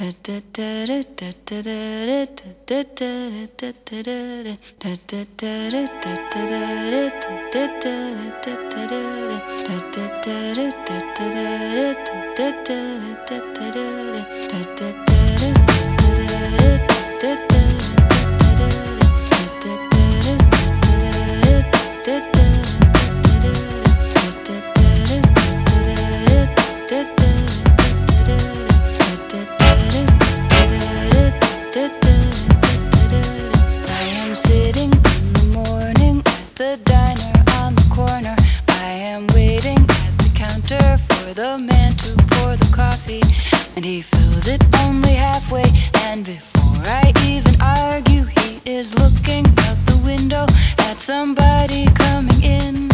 Sitting in the morning at the diner on the corner. I am waiting at the counter for the man to pour the coffee, and he fills it only halfway. And before I even argue, he is looking out the window at somebody coming in.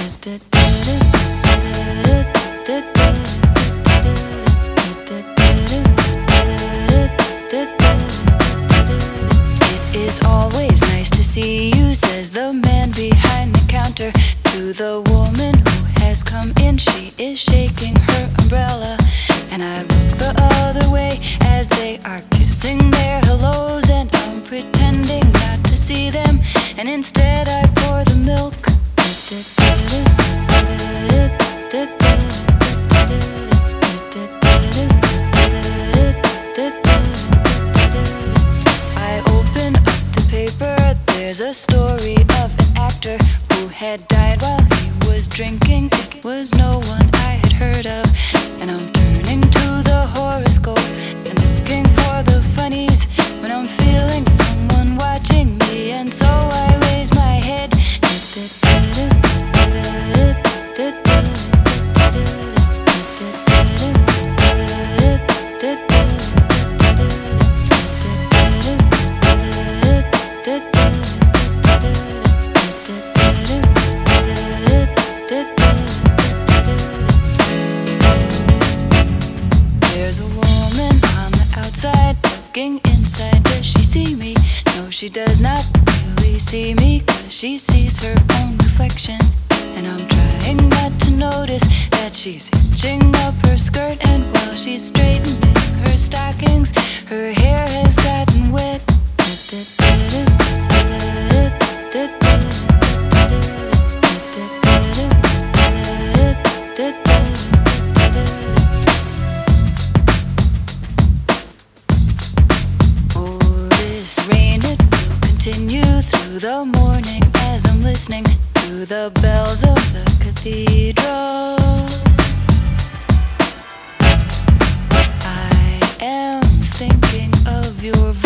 It is always nice to see you, says the man behind the counter to the woman who has come in. She is shaking her umbrella, and I look the other way as they are kissing their hellos, and I'm pretending not to see them, and instead I pour the milk. I open up the paper. There's a story of an actor who had died while he was drinking. It was no one I had heard of, and I'm turning to the horoscope and looking for the funnies when I'm feeling someone watching me, and so I raise my head. There's a woman on the outside looking inside. Does she see me? No, she does not really see me, 'cause she sees her own reflection. And I'm trying not to notice that she's hitching up her skirt, and while she's straightening her stockings, her hair has gotten wet. Oh, this rain, it will continue through the morning as I'm listening to the bells of the cathedral. I am thinking of your voice.